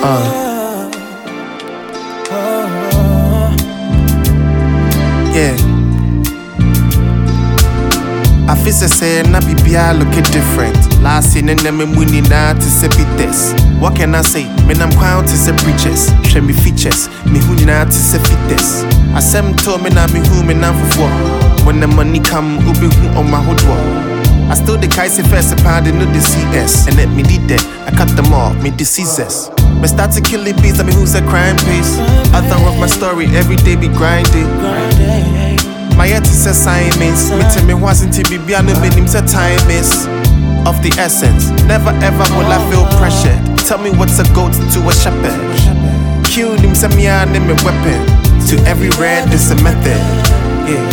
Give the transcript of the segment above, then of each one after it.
Yeah. I feel say na bibia look different. Last year na me money na to say this. What can I say? Me nam crown to say preachers. Show me features. Me who na to say fitness. Asem to me na me who me na for. When the money come, ubi who on my hood wall. I still the Kaisi first pound no the CS. And let me did that. I cut them off, me diseases. Me start to kill the beats, I mean who's a crime piece. Author of my story, every day be grinding. My yet is assignments. Me tell me wasn't to be beyond the minimum time is of the essence. Never ever will I feel pressured. Tell me what's a goat to a shepherd. Kill him, send me a name a weapon. To every red, there's a method. Yeah.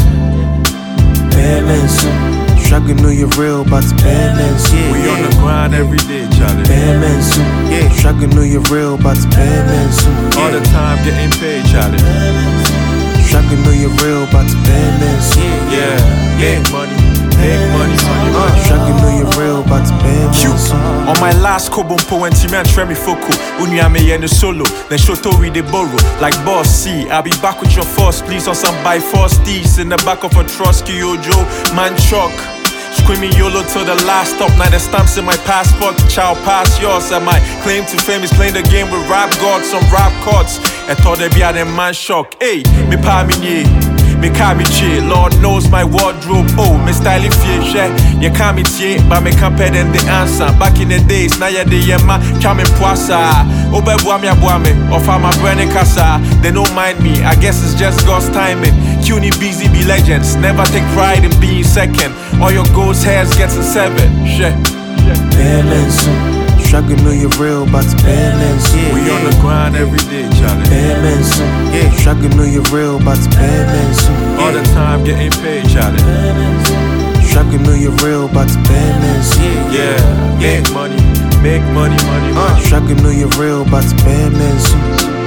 Balance. Struggle know you're real, but it's balance. Yeah, we on the grind every day, Charlie. Balance. Yeah. Struggle know you're real, but it's balance. All the time getting paid, Charlie. Struggle know you're real, but it's balance. Yeah. Make money, money. Struggle know you're real, but it's balance. On my last Kobompo when Timmy and Tremi Foko, Unyame and the solo, then Shoto we the borrow. Like Boss C, I'll be back with your force, please, on some by force thieves in the back of a Trotsky Ojo, man truck. Screaming YOLO till the last stop. Now the stamps in my passport, child pass yours. And my claim to fame is playing the game with rap gods, some rap chords. I thought they be at a man shock. Hey, me pa me me can't me chill. Lord knows my wardrobe. Oh, me style fiye. You can't me tie, but me can't pay them the answer. Back in the days, now ya de yema, chame poisa. Obe buame, offer my brand kasa. They don't mind me, I guess it's just God's timing. CUNY busy be legends, never take pride in being second. All your goals hairs getting severed. Balance. Struggle know you're real, but it's balance. We on the grind every day, Charlie. Balance. Struggle know you're real, but it's balance. All the time getting paid, Charlie. Struggle know you're real, but it's balance. Yeah. Make money, money. Struggle know you're real, but it's balance.